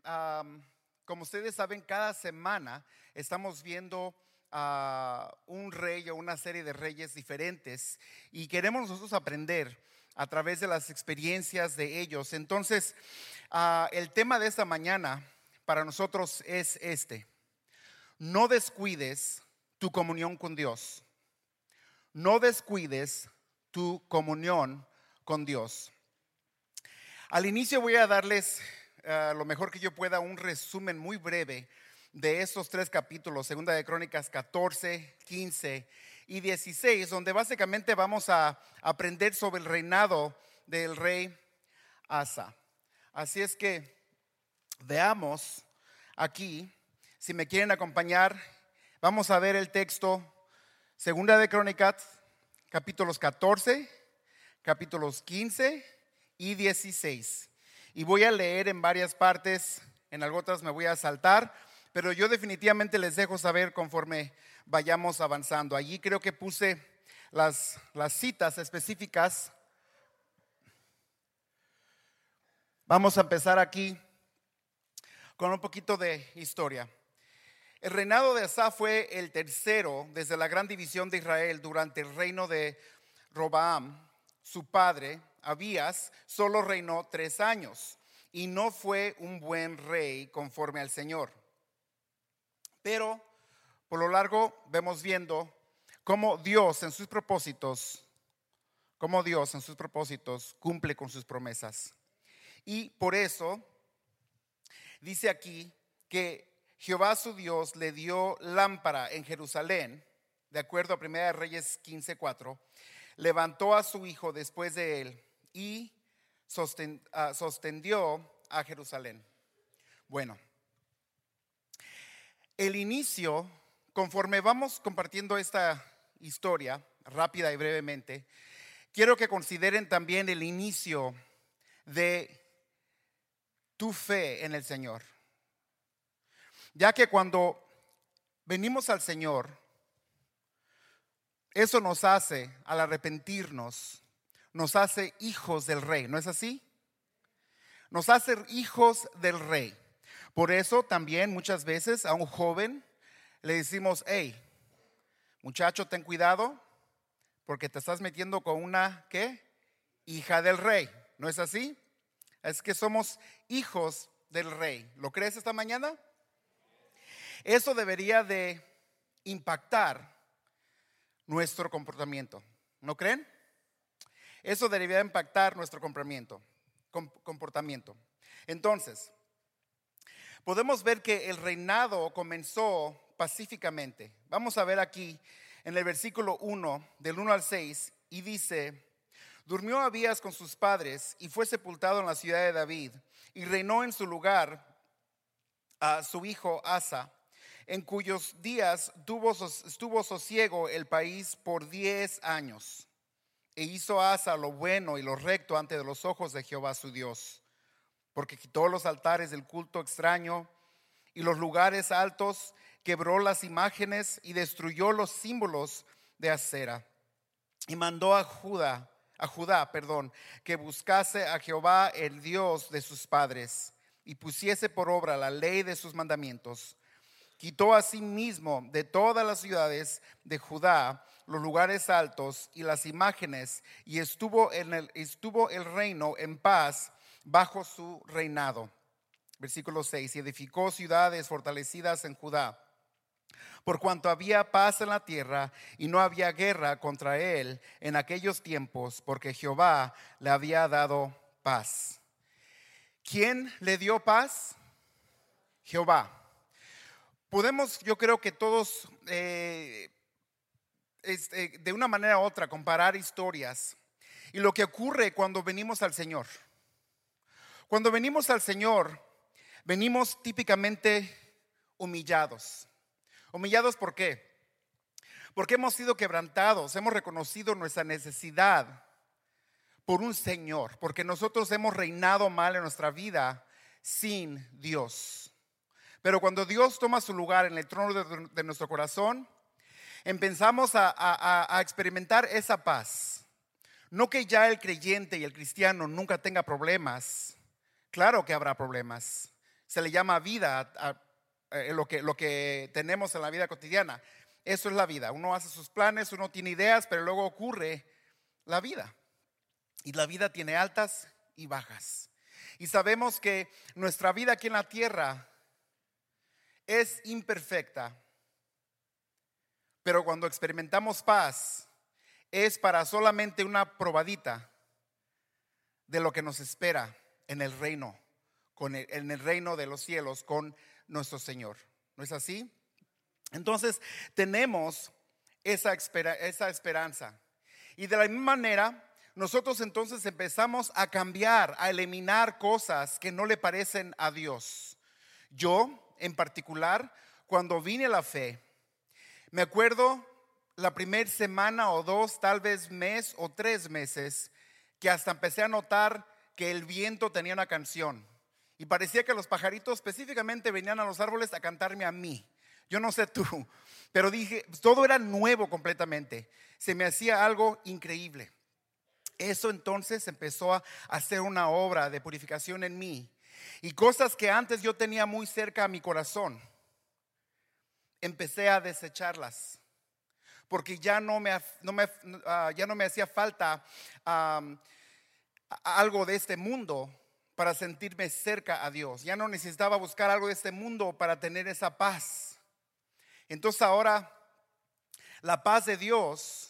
como ustedes saben, cada semana estamos viendo un rey o una serie de reyes diferentes y queremos nosotros aprender a través de las experiencias de ellos. Entonces, el tema de esta mañana para nosotros es este: no descuides tu comunión con Dios. No descuides tu comunión con Dios. Al inicio voy a darles lo mejor que yo pueda un resumen muy breve de estos tres capítulos, Segunda de Crónicas 14, 15 y 16, donde básicamente vamos a aprender sobre el reinado del rey Asa. Así es que veamos aquí, si me quieren acompañar, vamos a ver el texto Segunda de Crónicas, capítulos 14, capítulos 15 y 16. Y voy a leer en varias partes, en algunas me voy a saltar, pero yo definitivamente les dejo saber conforme vayamos avanzando. Allí creo que puse las citas específicas. Vamos a empezar aquí con un poquito de historia. El reinado de Asa fue el tercero desde la gran división de Israel durante el reino de Roboam. Su padre, Abías, solo reinó 3 años y no fue un buen rey conforme al Señor. Pero por lo largo vemos viendo cómo Dios en sus propósitos cumple con sus promesas. Y por eso dice aquí que Jehová su Dios le dio lámpara en Jerusalén, de acuerdo a 1 Reyes 15:4. Levantó a su hijo después de él y sostendió a Jerusalén. Bueno, el inicio, conforme vamos compartiendo esta historia rápida y brevemente, quiero que consideren también el inicio de tu fe en el Señor. Ya que cuando venimos al Señor, eso nos hace, al arrepentirnos, nos hace hijos del Rey, ¿no es así? Nos hace hijos del Rey. Por eso también muchas veces a un joven le decimos: hey, muchacho, ten cuidado, porque te estás metiendo con una, ¿qué? Hija del Rey, ¿no es así? Es que somos hijos del Rey. ¿Lo crees esta mañana? Eso debería de impactar nuestro comportamiento, ¿no creen? Eso debería impactar nuestro comportamiento. Entonces, podemos ver que el reinado comenzó pacíficamente. Vamos a ver aquí en el versículo 1, del 1 al 6, y dice: durmió Abías con sus padres y fue sepultado en la ciudad de David, y reinó en su lugar a su hijo Asa, en cuyos días estuvo sosiego el país por 10 años. E hizo Asa lo bueno y lo recto ante los ojos de Jehová su Dios, porque quitó los altares del culto extraño y los lugares altos, quebró las imágenes y destruyó los símbolos de acera. Y mandó a Judá, que buscase a Jehová el Dios de sus padres y pusiese por obra la ley de sus mandamientos. Quitó asimismo de todas las ciudades de Judá los lugares altos y las imágenes, y estuvo el reino en paz bajo su reinado. Versículo 6: y edificó ciudades fortalecidas en Judá, por cuanto había paz en la tierra y no había guerra contra él en aquellos tiempos, porque Jehová le había dado paz. ¿Quién le dio paz? Jehová. Podemos, yo creo que todos de una manera u otra comparar historias y lo que ocurre cuando venimos al Señor. Cuando venimos al Señor, venimos típicamente humillados. ¿Humillados por qué? Porque hemos sido quebrantados, hemos reconocido nuestra necesidad por un Señor, porque nosotros hemos reinado mal en nuestra vida sin Dios. Pero cuando Dios toma su lugar en el trono de nuestro corazón, empezamos a experimentar esa paz. No que ya el creyente y el cristiano nunca tenga problemas. Claro que habrá problemas. Se le llama vida lo que tenemos en la vida cotidiana. Eso es la vida. Uno hace sus planes, uno tiene ideas, pero luego ocurre la vida. Y la vida tiene altas y bajas. Y sabemos que nuestra vida aquí en la tierra es imperfecta, pero cuando experimentamos paz es para solamente una probadita de lo que nos espera en el reino, en el reino de los cielos con nuestro Señor. ¿No es así? Entonces tenemos esa esperanza. Y de la misma manera, nosotros entonces empezamos a cambiar, a eliminar cosas que no le parecen a Dios. Yo, en particular, cuando vine a la fe, me acuerdo la primera semana o dos, tal vez mes o 3 meses, que hasta empecé a notar que el viento tenía una canción. Y parecía que los pajaritos específicamente venían a los árboles a cantarme a mí. Yo no sé tú, pero dije, todo era nuevo completamente. Se me hacía algo increíble. Eso entonces empezó a hacer una obra de purificación en mí. Y cosas que antes yo tenía muy cerca a mi corazón, empecé a desecharlas. Porque ya no me hacía falta algo de este mundo para sentirme cerca a Dios. Ya no necesitaba buscar algo de este mundo para tener esa paz. Entonces ahora la paz de Dios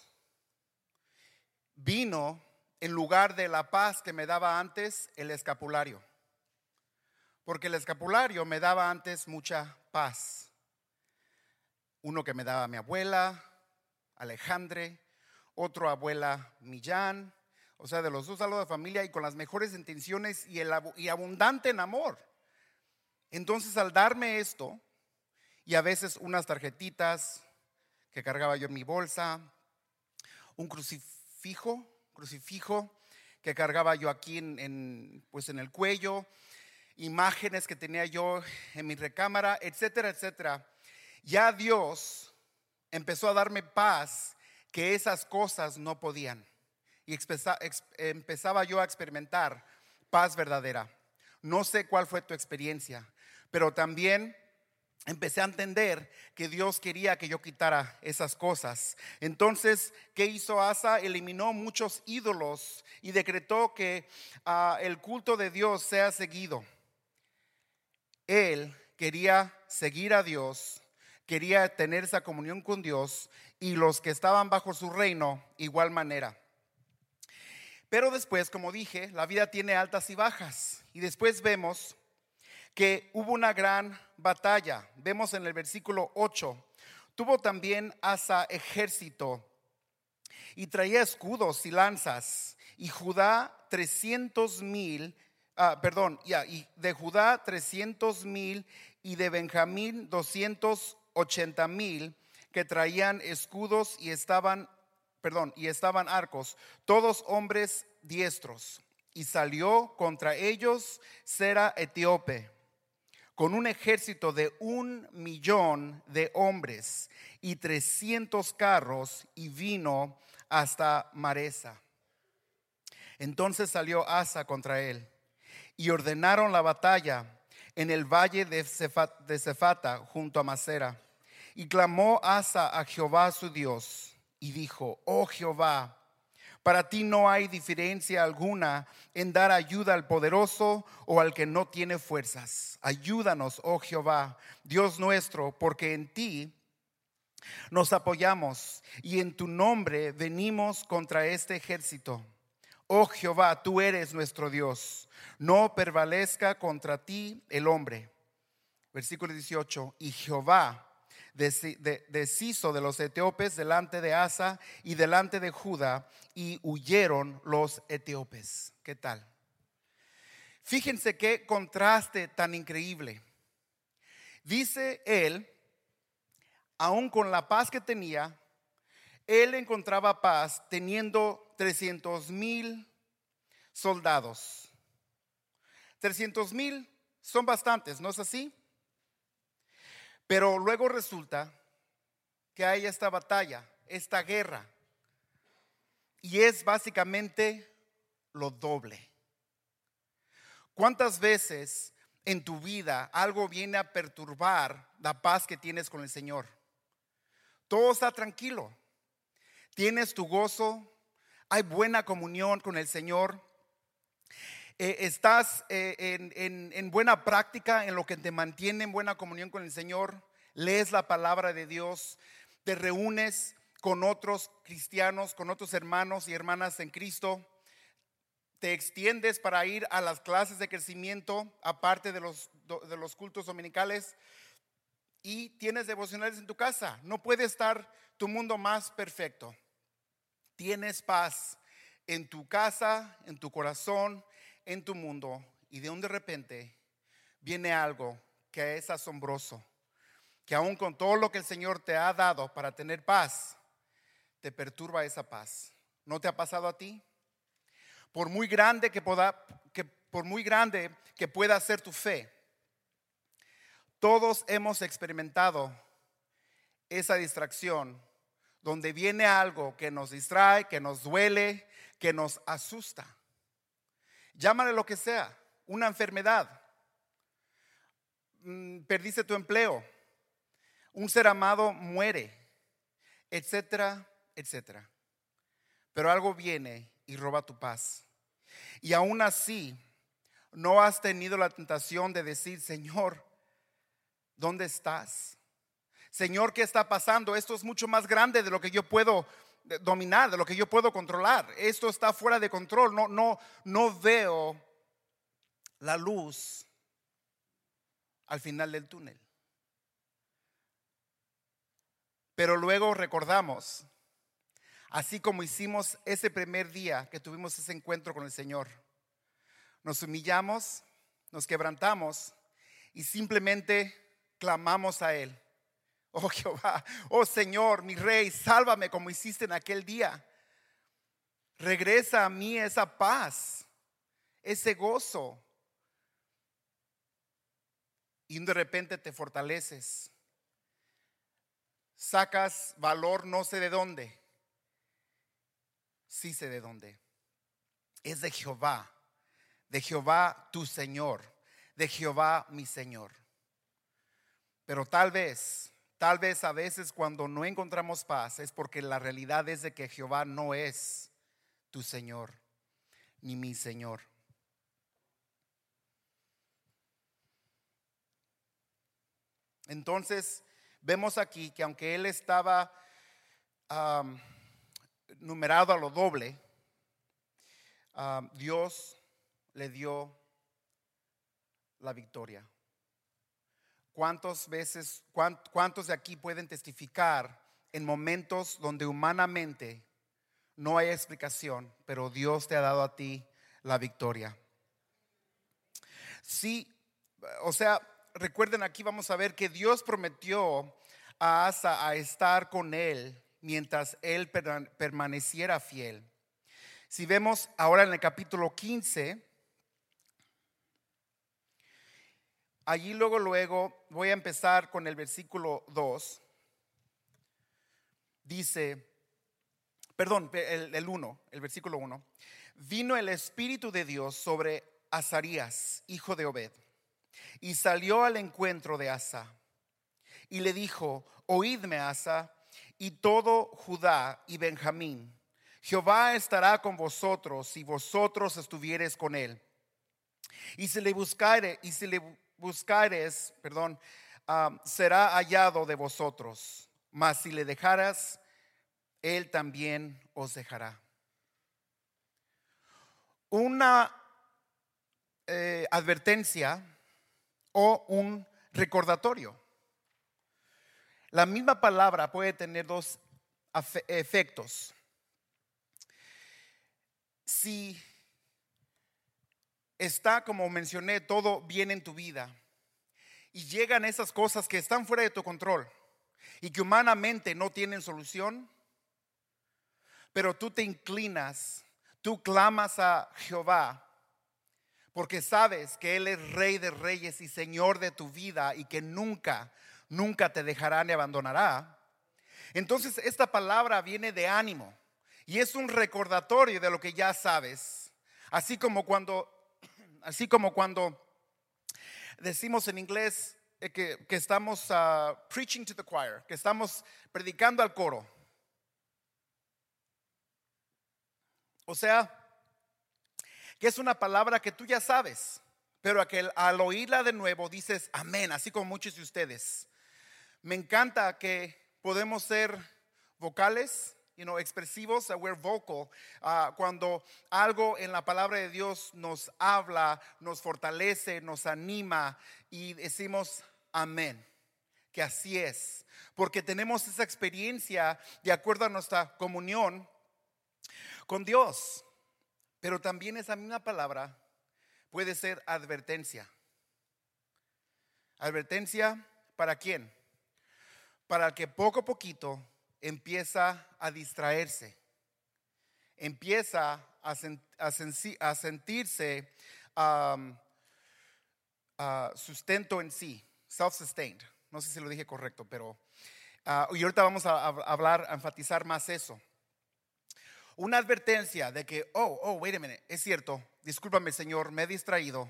vino en lugar de la paz que me daba antes el escapulario. Porque el escapulario me daba antes mucha paz. Uno que me daba mi abuela Alejandre, otro abuela Millán, o sea, de los dos a lo de familia y con las mejores intenciones y abundante en amor. Entonces, al darme esto, y a veces unas tarjetitas que cargaba yo en mi bolsa, un crucifijo que cargaba yo aquí pues en el cuello, imágenes que tenía yo en mi recámara, etcétera, etcétera. Ya Dios empezó a darme paz que esas cosas no podían. Y empezaba yo a experimentar paz verdadera. No sé cuál fue tu experiencia, pero también empecé a entender que Dios quería que yo quitara esas cosas. Entonces, ¿qué hizo Asa? Eliminó muchos ídolos y decretó que el culto de Dios sea seguido. Él quería seguir a Dios, quería tener esa comunión con Dios, y los que estaban bajo su reino igual manera. Pero después, como dije, la vida tiene altas y bajas, y después vemos que hubo una gran batalla. Vemos en el versículo 8, tuvo también Asa ejército y traía escudos y lanzas, y Judá 300,000, y de Judá 300,000 y de Benjamín 280,000 que traían escudos y estaban arcos, todos hombres diestros. Y salió contra ellos Sera etíope con un ejército de 1,000,000 de hombres y 300 carros, y vino hasta Maresa. Entonces salió Asa contra él y ordenaron la batalla en el valle de Cefata junto a Masera. Y clamó Asa a Jehová su Dios y dijo: oh Jehová, para ti no hay diferencia alguna en dar ayuda al poderoso o al que no tiene fuerzas. Ayúdanos, oh Jehová, Dios nuestro, porque en ti nos apoyamos y en tu nombre venimos contra este ejército. Oh Jehová, tú eres nuestro Dios, no prevalezca contra ti el hombre. Versículo 18, y Jehová deshizo de los etíopes delante de Asa y delante de Judá, y huyeron los etíopes. ¿Qué tal? Fíjense qué contraste tan increíble. Dice él, aún con la paz que tenía, él encontraba paz teniendo 300,000 soldados. 300,000 son bastantes, ¿no es así? Pero luego resulta que hay esta batalla, esta guerra, y es básicamente lo doble. ¿Cuántas veces en tu vida, algo viene a perturbar la paz que tienes con el Señor. Todo está tranquilo, tienes tu gozo, hay buena comunión con el Señor, estás en buena práctica en lo que te mantiene en buena comunión con el Señor, lees la palabra de Dios, te reúnes con otros cristianos, con otros hermanos y hermanas en Cristo, te extiendes para ir a las clases de crecimiento, aparte de los cultos dominicales, y tienes devocionales en tu casa. No puede estar tu mundo más perfecto. Tienes paz en tu casa, en tu corazón, en tu mundo, y de repente viene algo que es asombroso, que aún con todo lo que el Señor te ha dado para tener paz, te perturba esa paz. ¿No te ha pasado a ti? Por muy grande que pueda ser tu fe, todos hemos experimentado esa distracción donde viene algo que nos distrae, que nos duele, que nos asusta. Llámale lo que sea, una enfermedad, perdiste tu empleo, un ser amado muere, etcétera, etcétera. Pero algo viene y roba tu paz. Y aún así, no has tenido la tentación de decir: Señor, ¿dónde estás? Señor, ¿qué está pasando? Esto es mucho más grande de lo que yo puedo dominar, de lo que yo puedo controlar. Esto está fuera de control. No veo la luz al final del túnel. Pero luego recordamos, así como hicimos ese primer día que tuvimos ese encuentro con el Señor, nos humillamos, nos quebrantamos y simplemente clamamos a Él. Oh Jehová, oh Señor, mi Rey, sálvame como hiciste en aquel día. Regresa a mí esa paz, ese gozo. Y de repente te fortaleces, sacas valor no sé de dónde. Sí sé de dónde. Es de Jehová tu Señor, de Jehová mi Señor. Pero tal vez a veces cuando no encontramos paz es porque la realidad es de que Jehová no es tu Señor ni mi Señor. Entonces vemos aquí que aunque él estaba numerado a lo doble, Dios le dio la victoria. ¿Cuántos de aquí pueden testificar en momentos donde humanamente no hay explicación, pero Dios te ha dado a ti la victoria? Sí, o sea, recuerden, aquí vamos a ver que Dios prometió a Asa a estar con él mientras él permaneciera fiel. Si vemos ahora en el capítulo 15, allí luego voy a empezar con el versículo 2. Dice, perdón, el 1, el versículo 1. Vino el Espíritu de Dios sobre Azarías, hijo de Obed, y salió al encuentro de Asa y le dijo: oídme, Asa, y todo Judá y Benjamín, Jehová estará con vosotros si vosotros estuviereis con él. Y si le buscares, será hallado de vosotros, mas si le dejaras, él también os dejará. Una advertencia o un recordatorio. La misma palabra puede tener dos efectos. Si está, como mencioné, todo bien en tu vida y llegan esas cosas que están fuera de tu control y que humanamente no tienen solución, pero tú te inclinas, tú clamas a Jehová, porque sabes que Él es Rey de reyes y Señor de tu vida y que nunca te dejará ni abandonará. Entonces esta palabra viene de ánimo y es un recordatorio de lo que ya sabes. Así como cuando Decimos en inglés que estamos preaching to the choir, que estamos predicando al coro. O sea, que es una palabra que tú ya sabes, pero que al oírla de nuevo dices amén, así como muchos de ustedes. Me encanta que podemos ser vocales, expresivos, we're vocal, cuando algo en la palabra de Dios nos habla, nos fortalece, nos anima y decimos amén, que así es, porque tenemos esa experiencia de acuerdo a nuestra comunión con Dios. Pero también esa misma palabra puede ser advertencia. ¿Advertencia para quién? Para el que poco a poquito empieza a distraerse, empieza a sentirse sustento en sí, self-sustained. No sé si lo dije correcto, pero y ahorita vamos a hablar, a enfatizar más eso. Una advertencia de que, wait a minute, es cierto, discúlpame Señor, me he distraído.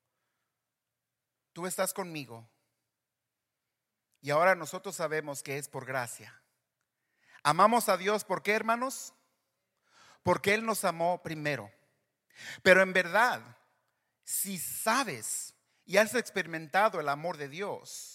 Tú estás conmigo. Y ahora nosotros sabemos que es por gracia. Amamos a Dios, ¿por qué, hermanos? Porque Él nos amó primero. Pero en verdad, si sabes y has experimentado el amor de Dios,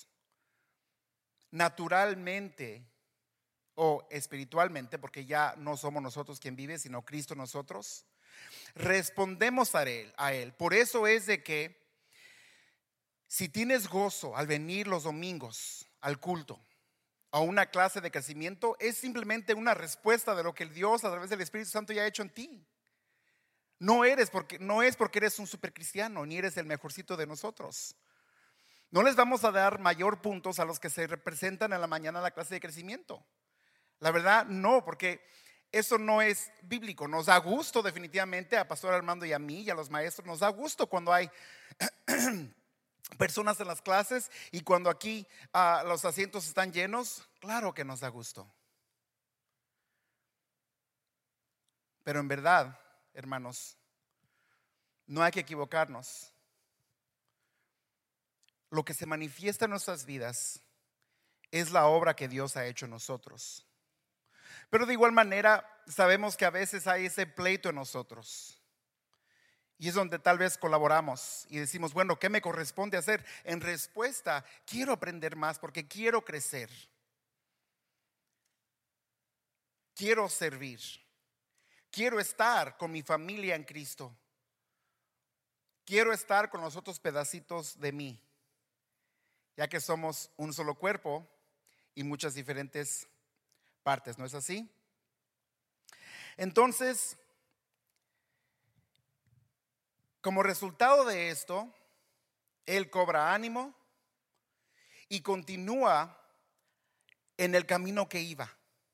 naturalmente o espiritualmente, porque ya no somos nosotros quien vive, sino Cristo en nosotros, respondemos a él. Por eso es de que si tienes gozo al venir los domingos al culto, a una clase de crecimiento, es simplemente una respuesta de lo que el Dios a través del Espíritu Santo ya ha hecho en ti. No es porque eres un supercristiano, ni eres el mejorcito de nosotros. No les vamos a dar mayor puntos a los que se representan en la mañana en la clase de crecimiento. La verdad, no, porque eso no es bíblico. Nos da gusto definitivamente a Pastor Armando y a mí y a los maestros. Nos da gusto cuando hay personas en las clases y cuando aquí los asientos están llenos. Claro que nos da gusto. Pero en verdad, hermanos, no hay que equivocarnos. Lo que se manifiesta en nuestras vidas es la obra que Dios ha hecho en nosotros. Pero de igual manera sabemos que a veces hay ese pleito en nosotros. Y es donde tal vez colaboramos y decimos, bueno, ¿qué me corresponde hacer? En respuesta, quiero aprender más porque quiero crecer. Quiero servir. Quiero estar con mi familia en Cristo. Quiero estar con los otros pedacitos de mí, ya que somos un solo cuerpo y muchas diferentes partes, ¿no es así? Entonces, como resultado de esto, él cobra ánimo y continúa en el camino que iba.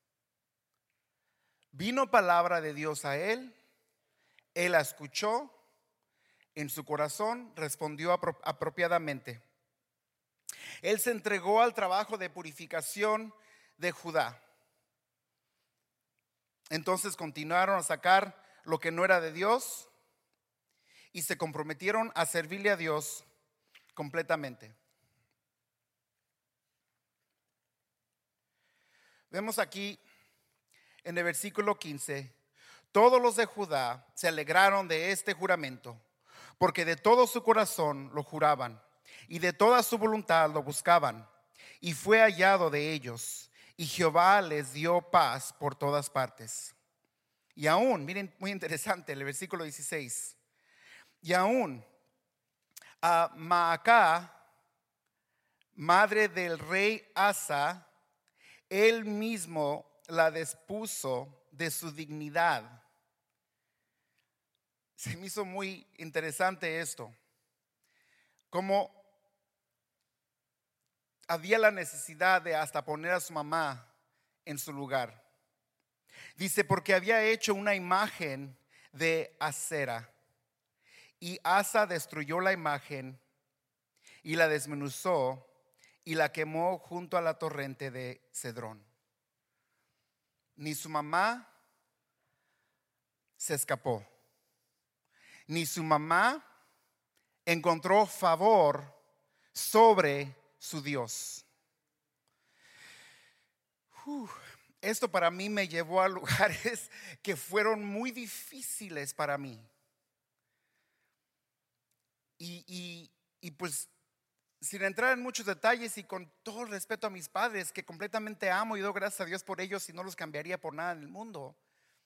Vino palabra de Dios a él la escuchó, en su corazón respondió apropiadamente. Él se entregó al trabajo de purificación de Judá. Entonces continuaron a sacar lo que no era de Dios y se comprometieron a servirle a Dios completamente. Vemos aquí en el versículo 15: todos los de Judá se alegraron de este juramento, porque de todo su corazón lo juraban y de toda su voluntad lo buscaban, y fue hallado de ellos, y Jehová les dio paz por todas partes. Y aún, miren, muy interesante el versículo 16: y aún a Maacá, madre del rey Asa, él mismo la despuso de su dignidad. Se me hizo muy interesante esto, como había la necesidad de hasta poner a su mamá en su lugar. Dice, porque había hecho una imagen de Acera, y Asa destruyó la imagen y la desmenuzó y la quemó junto a la torrente de Cedrón. Ni su mamá se escapó, ni su mamá encontró favor sobre su Dios. Esto para mí me llevó a lugares que fueron muy difíciles para mí. Y pues sin entrar en muchos detalles y con todo el respeto a mis padres, que completamente amo y doy gracias a Dios por ellos y no los cambiaría por nada en el mundo.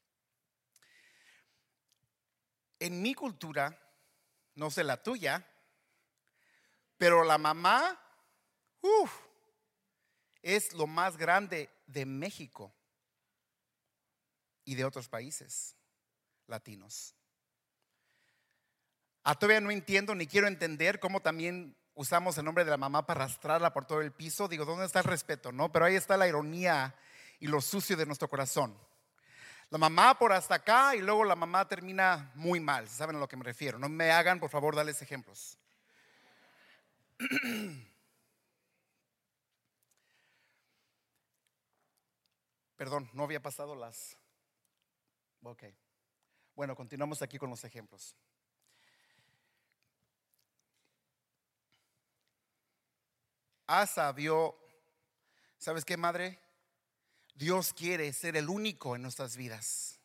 En mi cultura, no sé la tuya, pero la mamá es lo más grande de México y de otros países latinos. Todavía no entiendo ni quiero entender cómo también usamos el nombre de la mamá para arrastrarla por todo el piso. Digo, ¿dónde está el respeto? No, pero ahí está la ironía y lo sucio de nuestro corazón. La mamá por hasta acá y luego la mamá termina muy mal. ¿Saben a lo que me refiero? No me hagan, por favor, darles ejemplos. Perdón, no había pasado las... Ok. Bueno, continuamos aquí con los ejemplos. Asa vio, ¿sabes qué, madre? Dios quiere ser el único en nuestras vidas.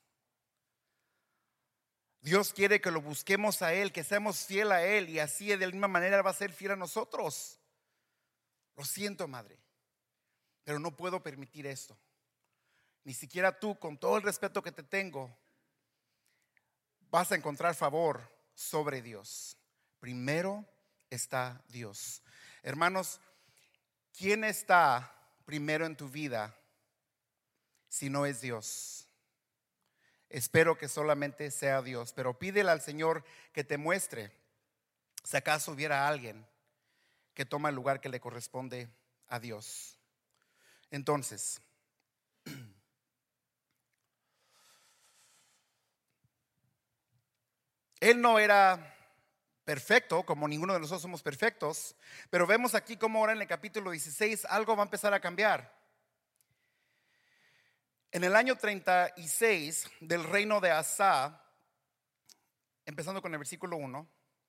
Dios quiere que lo busquemos a Él, que seamos fiel a Él, y así de la misma manera va a ser fiel a nosotros. Lo siento, madre, pero no puedo permitir esto. Ni siquiera tú, con todo el respeto que te tengo, vas a encontrar favor sobre Dios. Primero está Dios. Hermanos, ¿quién está primero en tu vida si no es Dios? Espero que solamente sea Dios, pero pídele al Señor que te muestre si acaso hubiera alguien que toma el lugar que le corresponde a Dios. Entonces, él no era perfecto, como ninguno de nosotros somos perfectos, pero vemos aquí cómo ahora en el capítulo 16 algo va a empezar a cambiar. En el año 36 del reino de Asa, empezando con el versículo 1,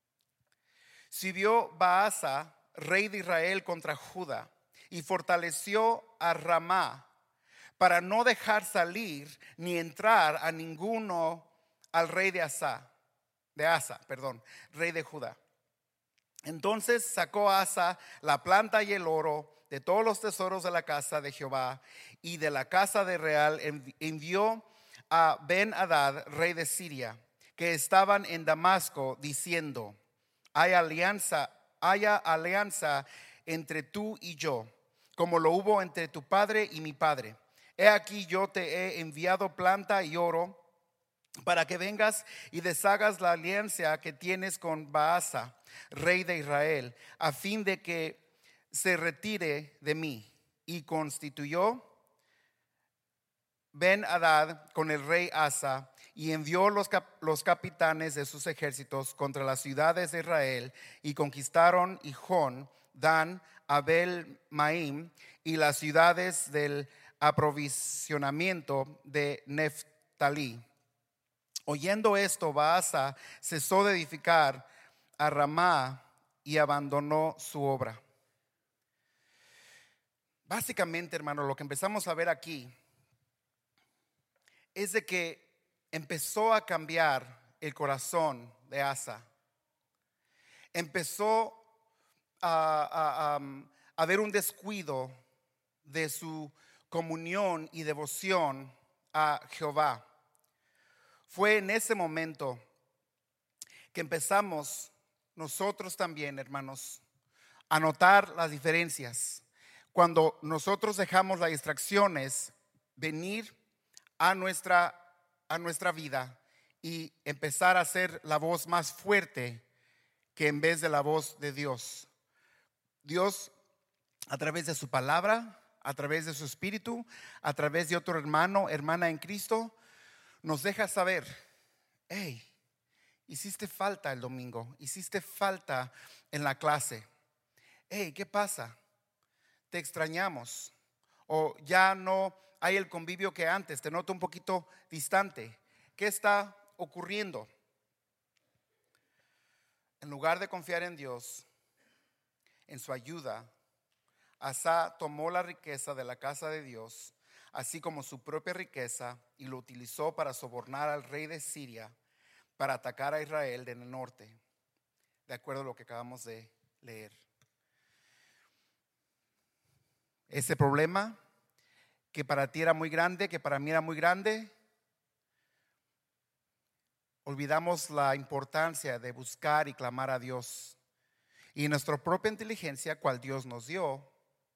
subió Baasa, rey de Israel, contra Judá y fortaleció a Ramá para no dejar salir ni entrar a ninguno al rey de Asa, rey de Judá. Entonces sacó Asa la plata y el oro de todos los tesoros de la casa de Jehová y de la casa de Real. Envió a Ben-Hadad, rey de Siria, que estaban en Damasco, diciendo: haya alianza entre tú y yo, como lo hubo entre tu padre y mi padre. He aquí, yo te he enviado plata y oro para que vengas y deshagas la alianza que tienes con Baasa, rey de Israel, a fin de que se retire de mí. Y constituyó Ben-Hadad con el rey Asa, y envió los capitanes de sus ejércitos contra las ciudades de Israel, y conquistaron Hijón, Dan, Abel Maim y las ciudades del aprovisionamiento de Neftalí. Oyendo esto, Baasa cesó de edificar a Ramá y abandonó su obra. Básicamente, hermano, lo que empezamos a ver aquí es de que empezó a cambiar el corazón de Asa. Empezó a haber un descuido de su comunión y devoción a Jehová. Fue en ese momento que empezamos nosotros también, hermanos, a notar las diferencias. Cuando nosotros dejamos las distracciones venir a nuestra vida y empezar a ser la voz más fuerte que en vez de la voz de Dios. Dios, a través de su palabra, a través de su espíritu, a través de otro hermano, hermana en Cristo, nos deja saber: hey, hiciste falta el domingo, hiciste falta en la clase. Hey, ¿qué pasa? Te extrañamos, o ya no hay el convivio que antes, te noto un poquito distante. ¿Qué está ocurriendo? En lugar de confiar en Dios, en su ayuda, Asa tomó la riqueza de la casa de Dios, así como su propia riqueza, y lo utilizó para sobornar al rey de Siria para atacar a Israel en el norte, de acuerdo a lo que acabamos de leer. Ese problema que para ti era muy grande, que para mí era muy grande, olvidamos la importancia de buscar y clamar a Dios. Y nuestra propia inteligencia, cual Dios nos dio,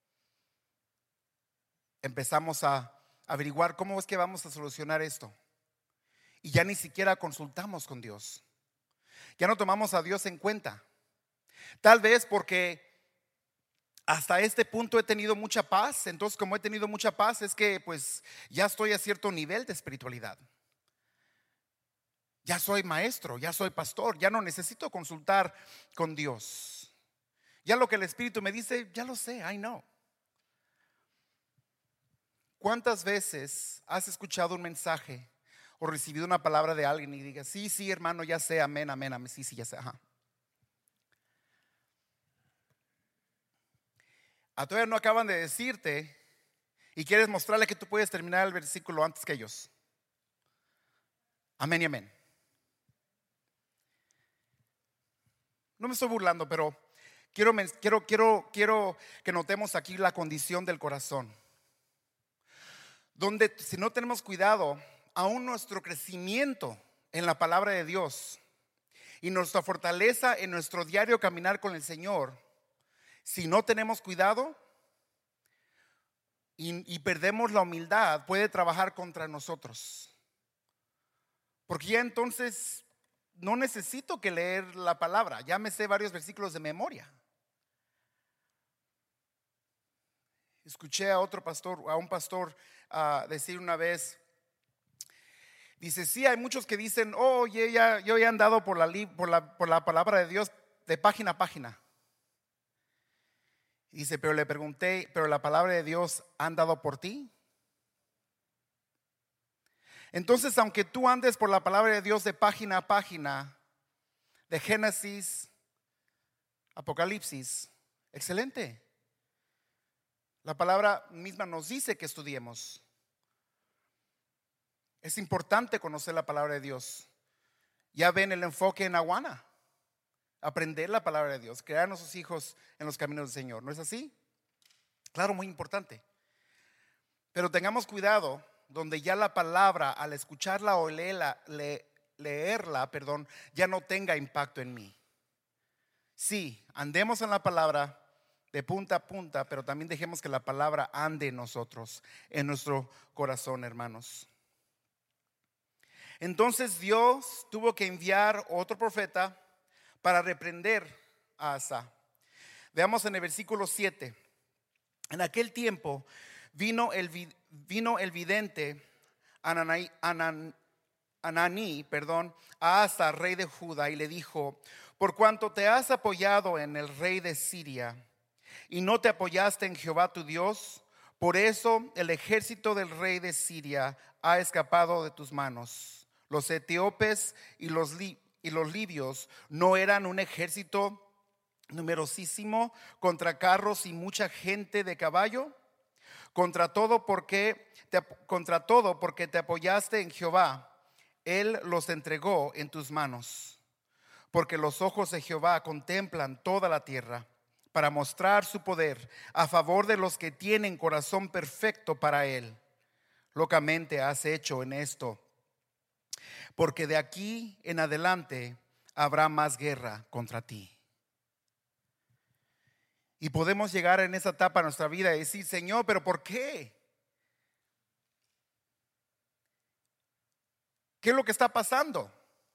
empezamos a averiguar cómo es que vamos a solucionar esto. Y ya ni siquiera consultamos con Dios. Ya no tomamos a Dios en cuenta. Tal vez porque hasta este punto he tenido mucha paz. Entonces, como he tenido mucha paz, es que pues ya estoy a cierto nivel de espiritualidad. Ya soy maestro, ya soy pastor, ya no necesito consultar con Dios. Ya lo que el Espíritu me dice, ya lo sé, I know. ¿Cuántas veces has escuchado un mensaje o recibido una palabra de alguien y digas, sí, sí, hermano, ya sé, amén, amén, amén, sí, sí, ya sé, ajá? Todavía no acaban de decirte y quieres mostrarle que tú puedes terminar el versículo antes que ellos. Amén y amén. No me estoy burlando, pero quiero que notemos aquí la condición del corazón. Donde si no tenemos cuidado, aún nuestro crecimiento en la palabra de Dios y nuestra fortaleza en nuestro diario caminar con el Señor, si no tenemos cuidado y perdemos la humildad, puede trabajar contra nosotros. Porque ya entonces no necesito que leer la palabra, ya me sé varios versículos de memoria. Escuché a un pastor decir una vez, dice, sí, hay muchos que dicen, oh, yo ya he andado por la palabra de Dios de página a página. Dice, pero le pregunté, ¿pero la palabra de Dios ha andado por ti? Entonces, aunque tú andes por la palabra de Dios de página a página, de Génesis, Apocalipsis, excelente. La palabra misma nos dice que estudiemos. Es importante conocer la palabra de Dios. Ya ven el enfoque en Awana, aprender la palabra de Dios, crear a nuestros hijos en los caminos del Señor. ¿No es así? Claro, muy importante. Pero tengamos cuidado donde ya la palabra, al escucharla o leerla, ya no tenga impacto en mí. Sí, andemos en la palabra de punta a punta, pero también dejemos que la palabra ande en nosotros, en nuestro corazón, hermanos. Entonces Dios tuvo que enviar otro profeta para reprender a Asa. Veamos en el versículo 7. En aquel tiempo vino el vidente Ananí, a Asa, rey de Judá, y le dijo: por cuanto te has apoyado en el rey de Siria y no te apoyaste en Jehová tu Dios, por eso el ejército del rey de Siria ha escapado de tus manos. Los etíopes y los libios no eran un ejército numerosísimo contra carros y mucha gente de caballo. Contra todo porque te apoyaste en Jehová, Él los entregó en tus manos. Porque los ojos de Jehová contemplan toda la tierra para mostrar su poder a favor de los que tienen corazón perfecto para Él. Locamente has hecho en esto, porque de aquí en adelante habrá más guerra contra ti. Y podemos llegar en esa etapa de nuestra vida y decir: Señor, ¿pero por qué? ¿Qué es lo que está pasando?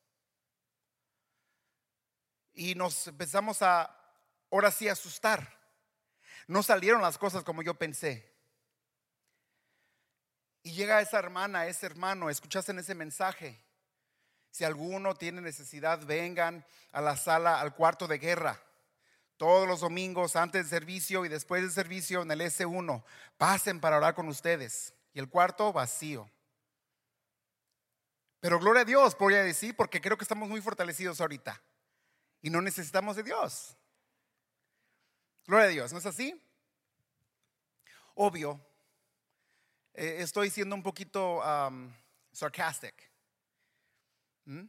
Y nos empezamos ahora sí a asustar. No salieron las cosas como yo pensé. Y llega esa hermana, ese hermano, escuchaste en ese mensaje: si alguno tiene necesidad, vengan a la sala, al cuarto de guerra. Todos los domingos antes del servicio y después del servicio en el S1, pasen para orar con ustedes. Y el cuarto vacío. Pero gloria a Dios, voy a decir, porque creo que estamos muy fortalecidos ahorita y no necesitamos de Dios. Gloria a Dios, ¿no es así? Obvio, estoy siendo un poquito sarcastic. ¿Mm?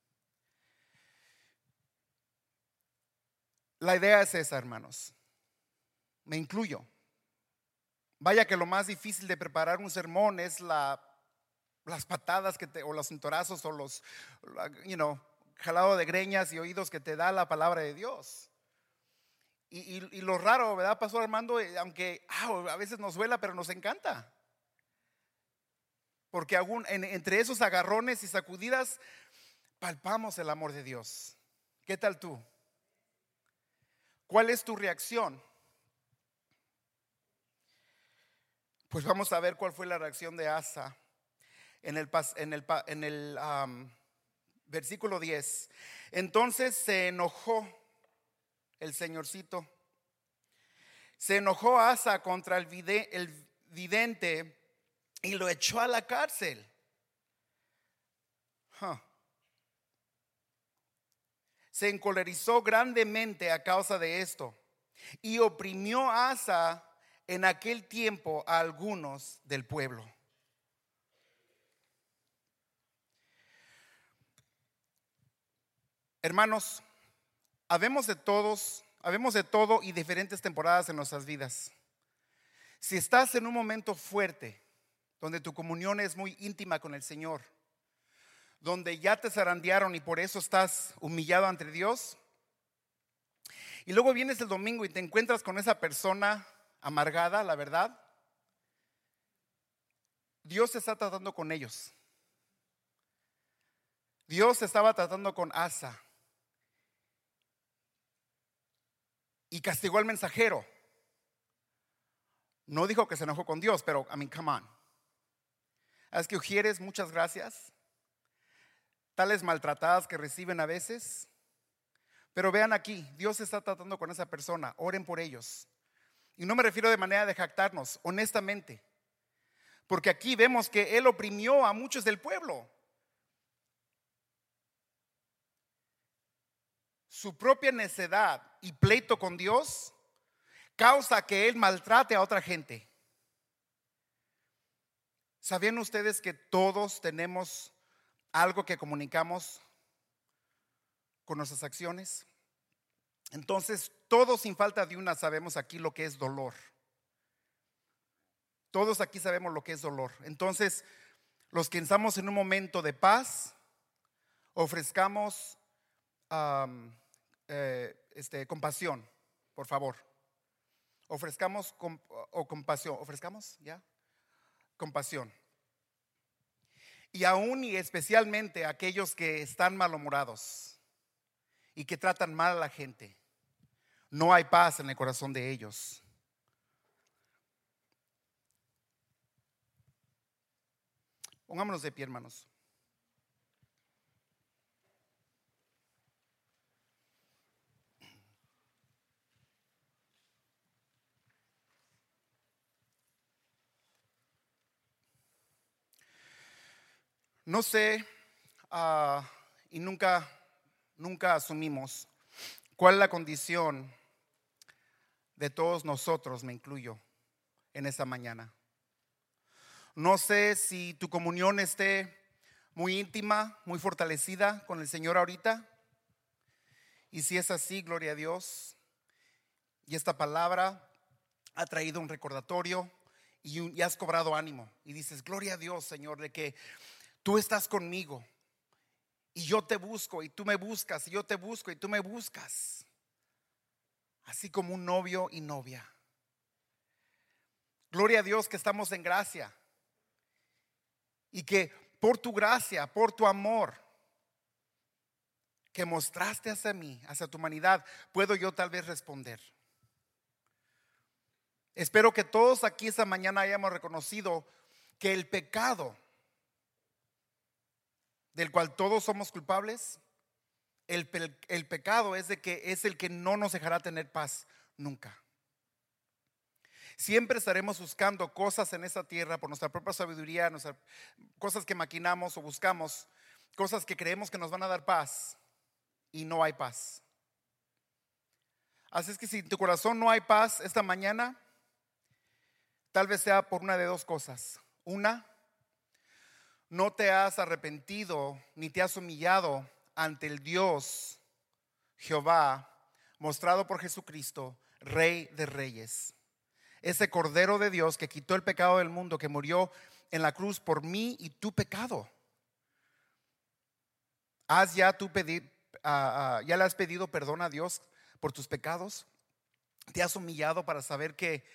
La idea es esa, hermanos. Me incluyo. Vaya que lo más difícil de preparar un sermón es las patadas o los cinturazos o jalado de greñas y oídos que te da la palabra de Dios. Y lo raro, ¿verdad, Pastor Armando? Aunque a veces nos duela, pero nos encanta. Porque entre esos agarrones y sacudidas palpamos el amor de Dios. ¿Qué tal tú? ¿Cuál es tu reacción? Pues vamos a ver cuál fue la reacción de Asa en el versículo 10. Entonces se enojó el señorcito. Se enojó Asa contra el vidente y lo echó a la cárcel. Se encolerizó grandemente a causa de esto y oprimió a Asa en aquel tiempo a algunos del pueblo. Hermanos, habemos de todo y diferentes temporadas en nuestras vidas. Si estás en un momento fuerte, donde tu comunión es muy íntima con el Señor, donde ya te zarandearon y por eso estás humillado ante Dios, y luego vienes el domingo y te encuentras con esa persona amargada, la verdad, Dios está tratando con ellos. Dios estaba tratando con Asa y castigó al mensajero. No dijo que se enojó con Dios, pero come on. Es que Ujieres, muchas gracias. Tales maltratadas que reciben a veces. Pero vean aquí, Dios está tratando con esa persona. Oren por ellos. Y no me refiero de manera de jactarnos, honestamente. Porque aquí vemos que él oprimió a muchos del pueblo. Su propia necedad y pleito con Dios causa que él maltrate a otra gente. ¿Sabían ustedes que todos tenemos algo que comunicamos con nuestras acciones? Entonces, todos sin falta de una sabemos aquí lo que es dolor. Todos aquí sabemos lo que es dolor. Entonces, los que estamos en un momento de paz, ofrezcamos compasión, por favor. Ofrezcamos compasión. ¿Ofrezcamos? ¿Ya? Compasión. Y aún y especialmente aquellos que están malhumorados y que tratan mal a la gente. No hay paz en el corazón de ellos. Pongámonos de pie, hermanos. No sé, y nunca asumimos cuál es la condición de todos nosotros, me incluyo, en esta mañana. No sé si tu comunión esté muy íntima, muy fortalecida con el Señor ahorita. Y si es así, gloria a Dios. Y esta palabra ha traído un recordatorio y has cobrado ánimo. Y dices, gloria a Dios, Señor, de que tú estás conmigo. Y yo te busco y tú me buscas. Y yo te busco y tú me buscas. Así como un novio y novia. Gloria a Dios que estamos en gracia. Y que por tu gracia, por tu amor que mostraste hacia mí, hacia tu humanidad, puedo yo tal vez responder. Espero que todos aquí esta mañana hayamos reconocido que el pecado del cual todos somos culpables, el pecado es el que no nos dejará tener paz nunca. Siempre estaremos buscando cosas en esta tierra por nuestra propia sabiduría, cosas que maquinamos o buscamos, cosas que creemos que nos van a dar paz y no hay paz. Así es que si en tu corazón no hay paz esta mañana, tal vez sea por una de dos cosas. Una, no te has arrepentido ni te has humillado ante el Dios Jehová, mostrado por Jesucristo, Rey de Reyes. Ese Cordero de Dios que quitó el pecado del mundo, que murió en la cruz por mí y tu pecado. ¿Ya le has pedido perdón a Dios por tus pecados? ¿Te has humillado para saber que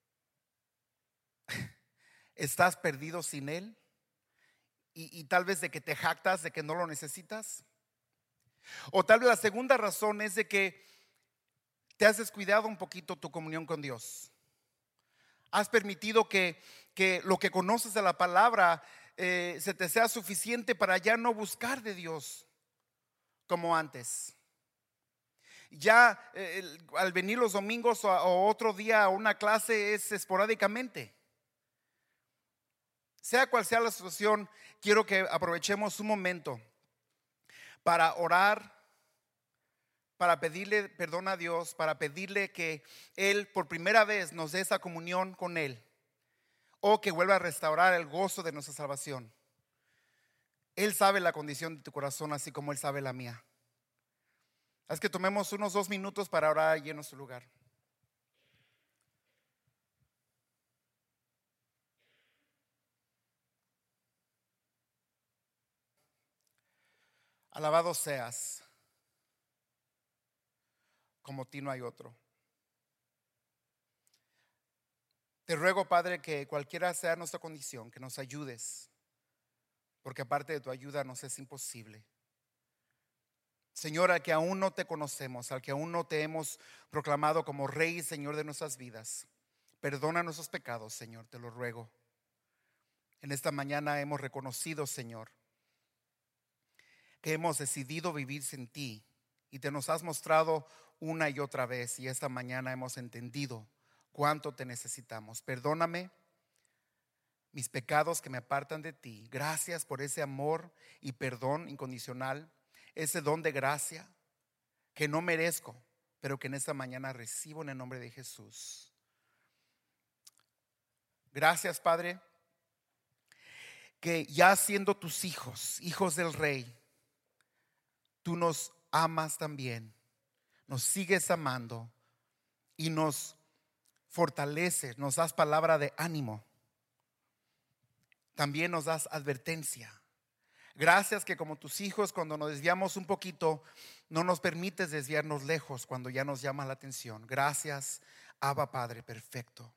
estás perdido sin Él? Y tal vez de que te jactas de que no lo necesitas. O tal vez la segunda razón es de que te has descuidado un poquito tu comunión con Dios. Has permitido que lo que conoces de la palabra se te sea suficiente para ya no buscar de Dios como antes. Ya al venir los domingos o otro día a una clase es esporádicamente. Sea cual sea la situación, quiero que aprovechemos un momento para orar, para pedirle perdón a Dios, para pedirle que Él por primera vez nos dé esa comunión con Él, o que vuelva a restaurar el gozo de nuestra salvación. Él sabe la condición de tu corazón, así como Él sabe la mía. Así que tomemos unos 2 minutos para orar allí en nuestro lugar. Alabado seas, como ti no hay otro. Te ruego, Padre, que cualquiera sea nuestra condición, que nos ayudes, porque aparte de tu ayuda nos es imposible. Señor, al que aún no te conocemos, al que aún no te hemos proclamado como Rey y Señor de nuestras vidas, perdona nuestros pecados, Señor, te lo ruego. En esta mañana hemos reconocido, Señor, que hemos decidido vivir sin ti y te nos has mostrado una y otra vez, y esta mañana hemos entendido cuánto te necesitamos. Perdóname mis pecados que me apartan de ti. Gracias por ese amor y perdón incondicional, ese don de gracia que no merezco, pero que en esta mañana recibo en el nombre de Jesús. Gracias, Padre, que ya siendo tus hijos, hijos del Rey, tú nos amas también, nos sigues amando y nos fortaleces, nos das palabra de ánimo, también nos das advertencia. Gracias que como tus hijos, cuando nos desviamos un poquito, no nos permites desviarnos lejos cuando ya nos llama la atención. Gracias, Abba Padre perfecto.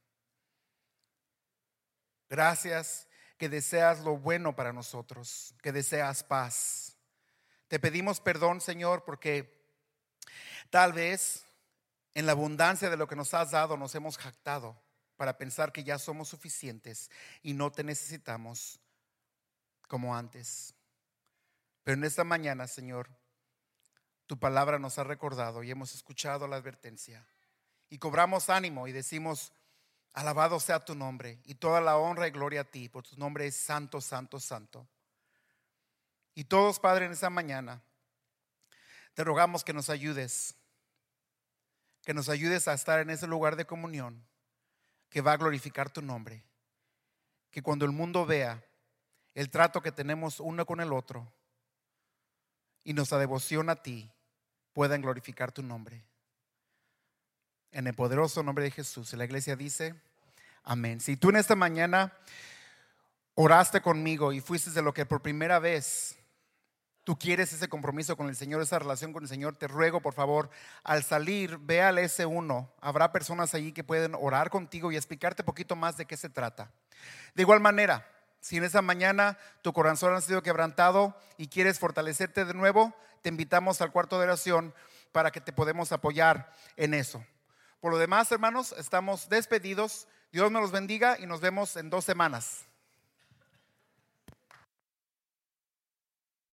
Gracias que deseas lo bueno para nosotros, que deseas paz. Te pedimos perdón, Señor, porque tal vez en la abundancia de lo que nos has dado nos hemos jactado para pensar que ya somos suficientes y no te necesitamos como antes. Pero en esta mañana, Señor, tu palabra nos ha recordado y hemos escuchado la advertencia y cobramos ánimo y decimos: alabado sea tu nombre y toda la honra y gloria a ti, por tu nombre es santo, santo, santo. Y todos, Padre, en esta mañana te rogamos que nos ayudes a estar en ese lugar de comunión que va a glorificar tu nombre, que cuando el mundo vea el trato que tenemos uno con el otro y nuestra devoción a ti, puedan glorificar tu nombre. En el poderoso nombre de Jesús. Y la iglesia dice amén. Si tú en esta mañana oraste conmigo y fuiste de lo que por primera vez tú quieres ese compromiso con el Señor, esa relación con el Señor, te ruego, por favor, al salir, ve al S1. Habrá personas allí que pueden orar contigo y explicarte un poquito más de qué se trata. De igual manera, si en esa mañana tu corazón ha sido quebrantado y quieres fortalecerte de nuevo, te invitamos al cuarto de oración para que te podamos apoyar en eso. Por lo demás, hermanos, estamos despedidos. Dios nos los bendiga y nos vemos en 2 semanas.